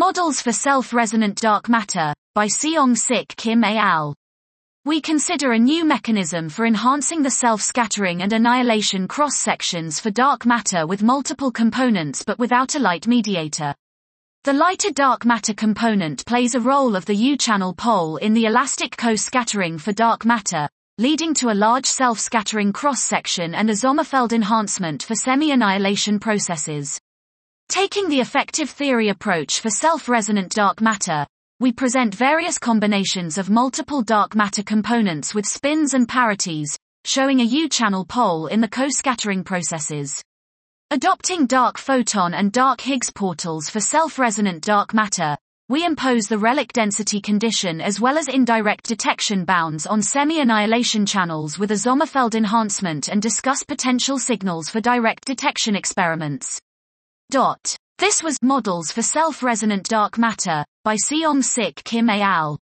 Models for Self-Resonant Dark Matter, by Seong-Sik Kim et al. We consider a new mechanism for enhancing the self-scattering and annihilation cross-sections for dark matter with multiple components but without a light mediator. The lighter dark matter component plays a role of the U-channel pole in the elastic co-scattering for dark matter, leading to a large self-scattering cross-section and a Sommerfeld enhancement for semi-annihilation processes. Taking the effective theory approach for self-resonant dark matter, we present various combinations of multiple dark matter components with spins and parities, showing a U-channel pole in the co-scattering processes. Adopting dark photon and dark Higgs portals for self-resonant dark matter, we impose the relic density condition as well as indirect detection bounds on semi-annihilation channels with a Sommerfeld enhancement and discuss potential signals for direct detection experiments. This was Models for Self-Resonant Dark Matter, by Seong-Sik Kim et al.